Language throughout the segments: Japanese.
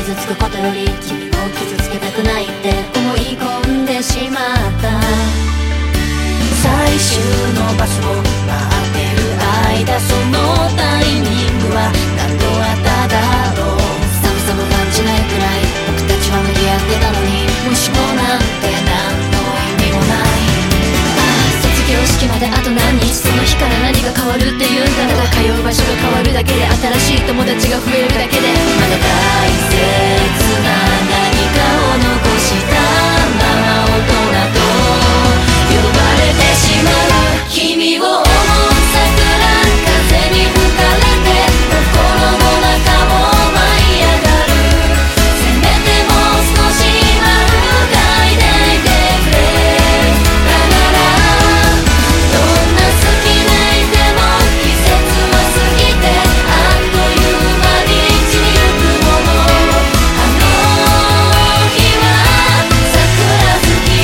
傷つくことより君を傷つけたくないって思い込んでしまった。最終のバスを待ってる間、そのタイミングは何度あっただろう。寒さも感じないくらい僕たちは向き合ってたのに、もしもなんて何の意味もない。卒業式まであと何日、その日から何が変わるっていうんだ。ただ通う場所が変わるだけで、新しい友達が増えるだけで、まだ大切な何かを残したまま大人と呼ばれてしまう。君を思う桜、風に吹かれて心の中も舞い上がる。せめてもう少しは嗅いでいてくれ。だからどんな好きでいても季節は過ぎてあっという間に散りゆくもの。あの日は桜好き。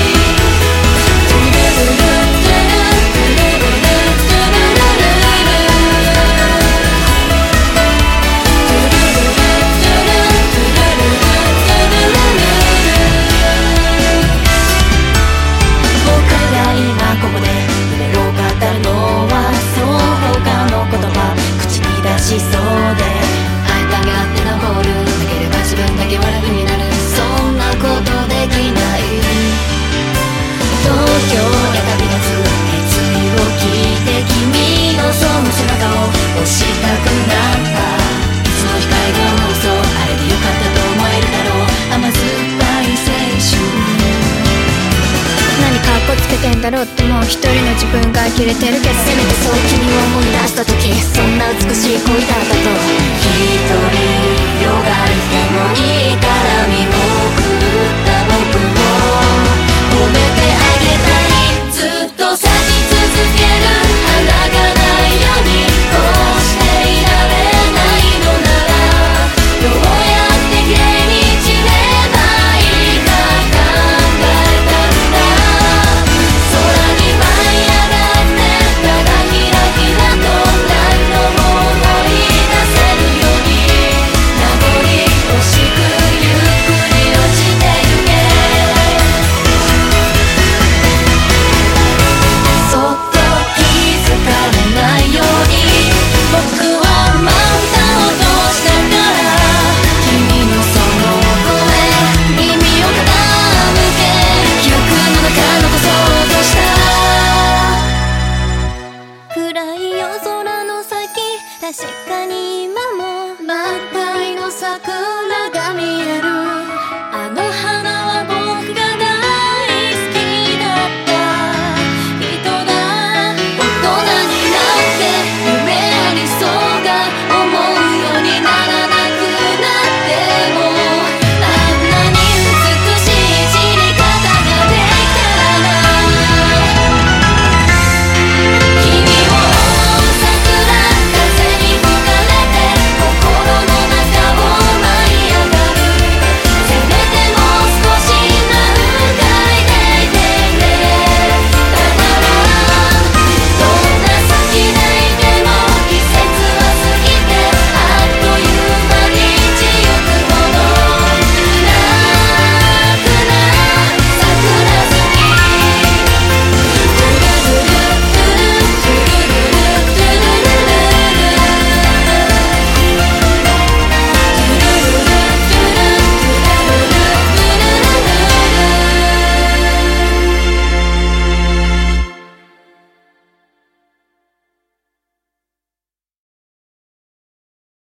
僕が今ここで夢を語るのは、そう他の言葉口に出しそうで、会いたがって登るだければ自分だけは楽になる。そんなことできない。東京へ旅立つ決意を聞いて、君のその背中を押したくなった。いつの光が嘘、あれでよかったと思えるだろう。甘酸っぱい青春。 何かっこつけてんだろうって、もう一人の自分が呆れてるけど、 せめてそう君を思い出した時、そんな美しい恋だったと一人